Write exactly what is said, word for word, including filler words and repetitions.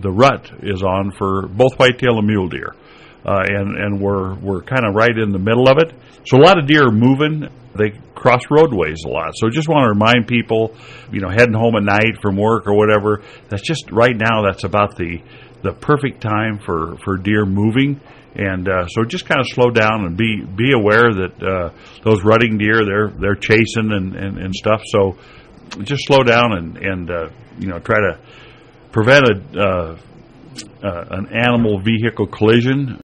the rut is on for both whitetail and mule deer. Uh, and, and we're we're kind of right in the middle of it. So a lot of deer are moving. They cross roadways a lot. So just want to remind people, you know, heading home at night from work or whatever, that's just right now, that's about the the perfect time for, for deer moving. And uh, so just kind of slow down and be be aware that uh, those rutting deer, they're they're chasing and, and, and stuff. So just slow down and, and uh, you know, try to prevent a uh, uh, an animal vehicle collision.